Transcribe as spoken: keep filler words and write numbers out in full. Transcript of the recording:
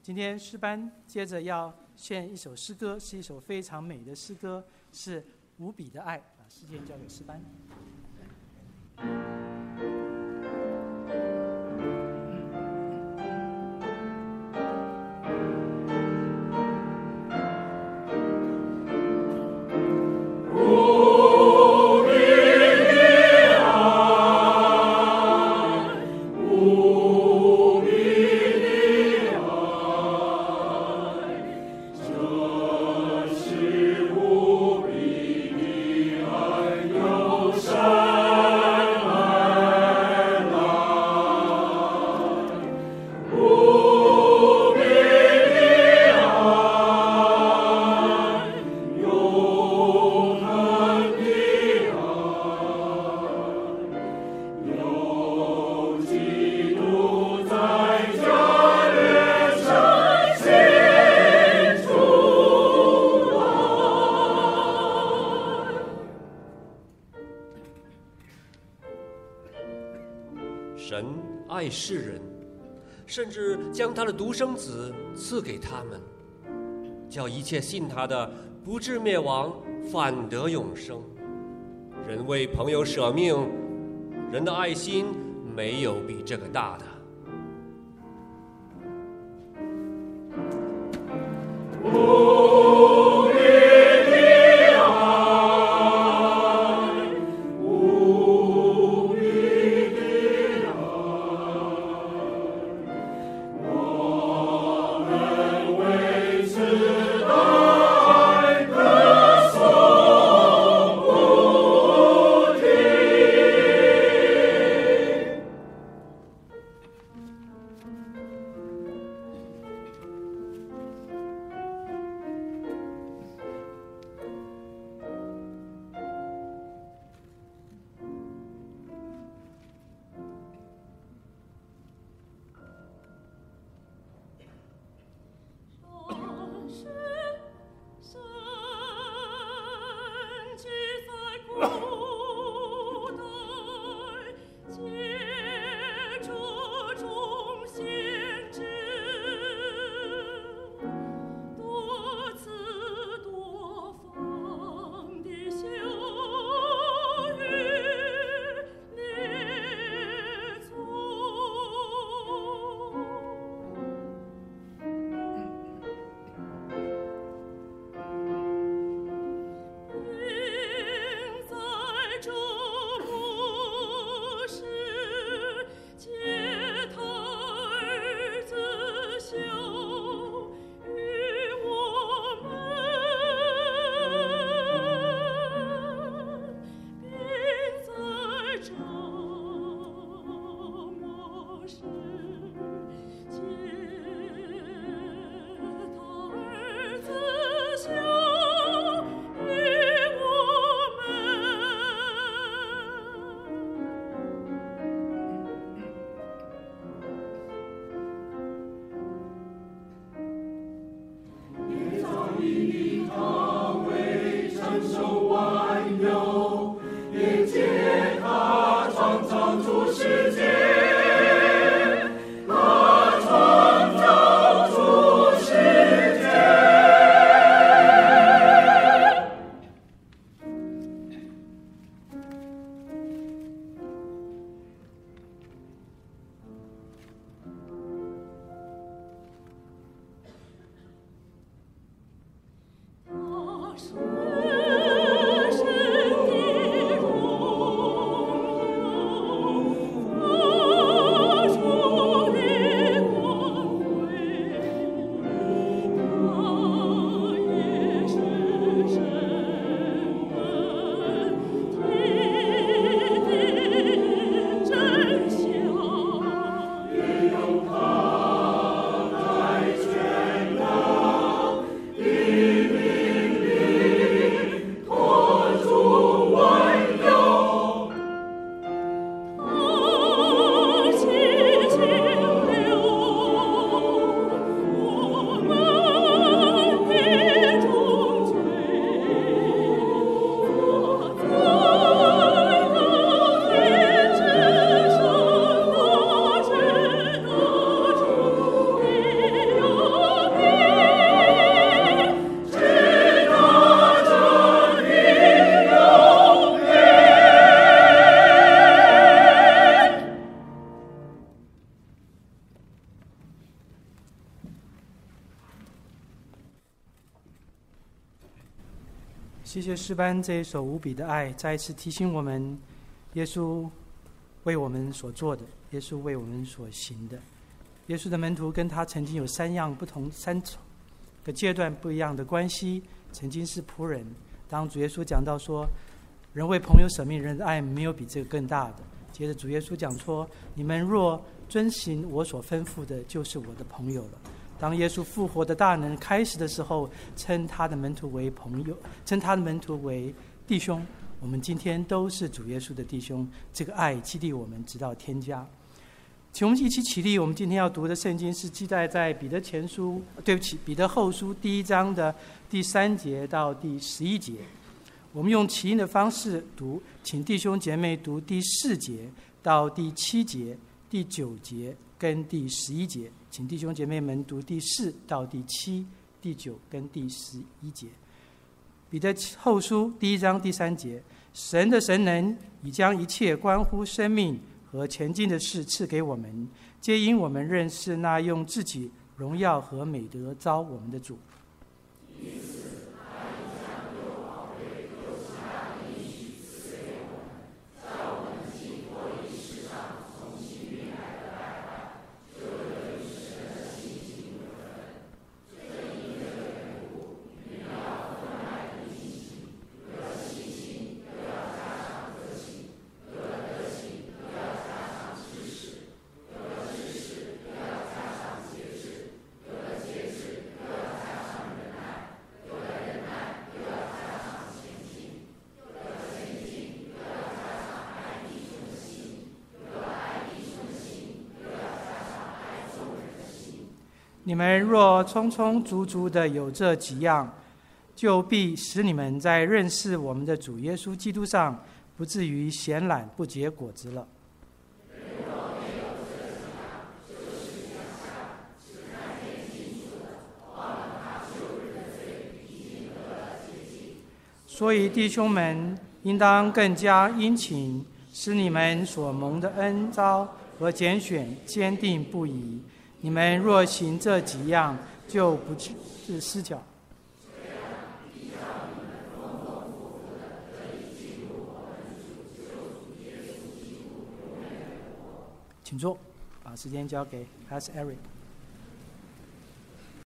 今天诗班接着要献一首诗歌，是一首非常美的诗歌，是《无比的爱》。把时间交给诗班。 神爱世人，甚至将他的独生子赐给他们，叫一切信他的不至灭亡，反得永生。人为朋友舍命，人的爱心没有比这个大的。 谢谢诗班这一首无比的爱，再一次提醒我们，耶稣为我们所做的，耶稣为我们所行的。耶稣的门徒跟他曾经有三样不同、三个阶段不一样的关系。曾经是仆人，当主耶稣讲到说，人为朋友舍命，人的爱没有比这个更大的。接着主耶稣讲说，你们若遵行我所吩咐的，就是我的朋友了。当耶稣复活的大能开始的时候，称他的门徒为朋友，称他的门徒为弟兄。我们今天都是主耶稣的弟兄，这个爱激励我们直到天家。请我们一起起立。我们今天要读的圣经是记载在彼得前书，对不起，彼得后书第一章的第三节到第十一节。我们用起音的方式读，请弟兄姐妹读第四节到第七节、第九节跟第十一节。请弟兄姐妹们读第四到第七、第九跟第十一节。彼得后书第一章第三节：神的神能已将一切关乎生命和前进的事赐给我们，皆因我们认识那用自己荣耀和美德召我们的主。你们若充充足足的有这几样，就必使你们在认识我们的主耶稣基督上，不至于闲懒不结果子了。所以弟兄们，应当更加殷勤，使你们所蒙的恩召和拣选坚定不移。你们若行这几样，就不致失脚。请坐，把时间交给 Pastor Eric。